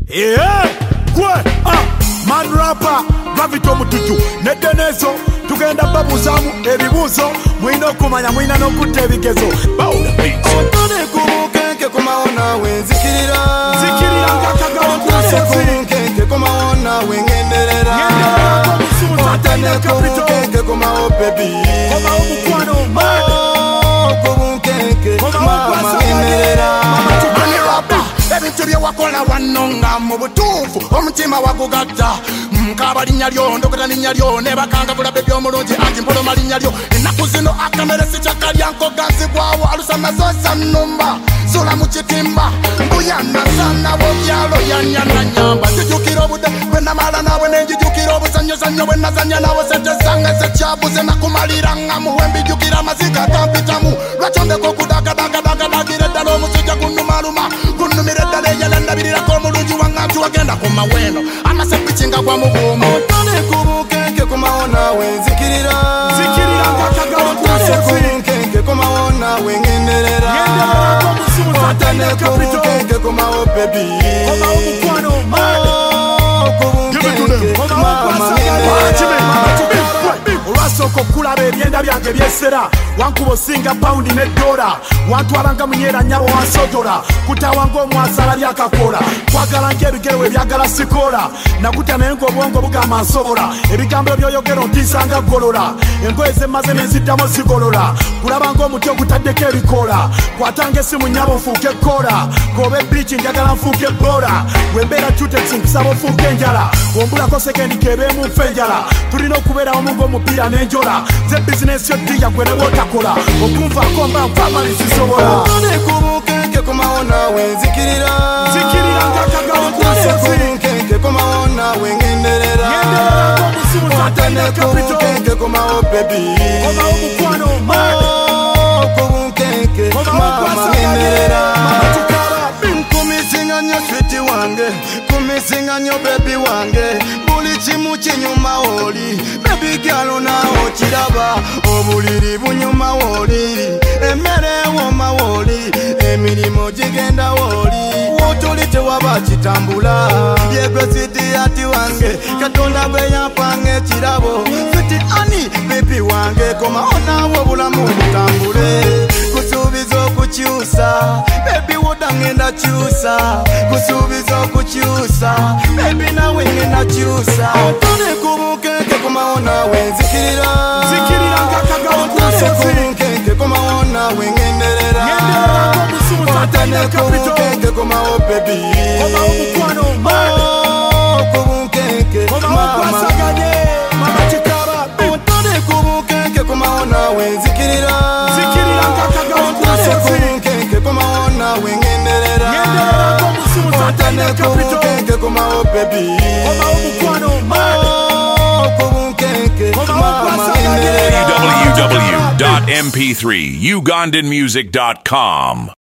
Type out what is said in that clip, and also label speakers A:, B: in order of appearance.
A: Yeah, gwe, man rapper, Gravito Mutuju, nedenezo, tugenda babuzamu ebibuzo, mwino kumanya mwina nokutta ebigezo. Bawula beats.
B: Otone kubukenke kumaona we zikirira.
A: Zikirira ngakagala
B: kubukenke kumaona we ngenderera. Otone kubukenke kumao baby.
A: Kumao mukwano man.
B: Kubukenke mama ngenderera.
C: Ebintu bye wakola wanonga mu butuufu omutima wagugatta nkaba linnya lyo ndogera linnya lyo ne bakangavula by'omulungi anti mpoloma linnya lyo ennaku zino akamere sikyakalya nkoganzibwawo alusamazosa nnumba sula mu kitimba mbuyana sana bobyalo yanyana nyamba njijukira obudde bwe namala nawe nenjijukira obuzanyozanyo bwe nazanya nawe sente zange zekyabuze nakumalira nga muwembijukira amaziga gampitamu lwakyondeko okudagadagadagadagira eddala omusujja gunumaluma gunumira eddala eyalandabirirako omulungi wangantu wagenda ku maweno amasepikinga gwa mubuumu.
B: Otone kubukenke kumaona we nzikirira.
A: Zikirira ngakagala
B: kubukenke kumaona we ngenderera. Otone kubukenke kumao baby.
A: Kumao mukwano man.
B: Kubukenke mama ngenderera.
A: Olwasooka okulaba ebyenda byange byesera wankuba osinga pawundi ne dola wantwalanga munyera nyabo wansotola kutawanga omwasala byakakola kwagala ng'ebigere we byagala sikola nakuta naye ng'obwongo bugamba nsobola ebigambo byoyogera ontiisanga golola engoye zemaze nenziddamu zigolola kulaba ng'omuti ogutaddeko ebikoola kwatanga essimu nyabo nfuuke ekoola goba ebiici njagala nfuuke ebola wembeera tuteksi nkusaba ofuuke enjala ombulako sekendi kebeemu nfe enjala tulina okubeerawo mu ng'omupiira n'enjola ze bizinesi yoddiya gwe ne bwotakola okunvaako mba nfamali zisobola.
B: Otone kubukenke kumaona we nzikirira.
A: Zikirira ngakagala
B: kubukenke kumaona we ngenderera. Otone kubukenke kumao baby.
A: Kumao mukwano man.
B: Kubukenke mama ngenderera. Kumisinga nyo switi wange, kumisinga nyo baby wange. Buli kimu kinyuma woli, baby girl nawo kiraba. Obuliri bunyuma woli, emmere woma woli, emirimu gigenda woli. Wotuli tewaba kitambula, yegwe switi ati wange. Katonda bwe yampanga ekirabo, switi ani baby wange. Komaona obulamu butambule, kusuubiza okukyusa, baby woda ngenda kyusa. Kusuubiza okukyusa, baby nawe ngenda kyusa. Otone kubukenke kumaona we nzikirira.
A: Zikirira ngakagala
B: kubukenke kumaona we ngenderera. Otone kubukenke kumao baby.
A: Kumao mukwano man.
B: Kubukenke mama
A: mabatikaba.
B: Otone kubukenke kumaona we nzikirira.
A: Zikirira ngakagala
B: kubukenke kumaona we ngenderera. Otone kubukenke kumao baby.
A: Kumao mukwano man.
B: Kubukenke mama ngenderera.
D: www.mp3ugandanmusic.com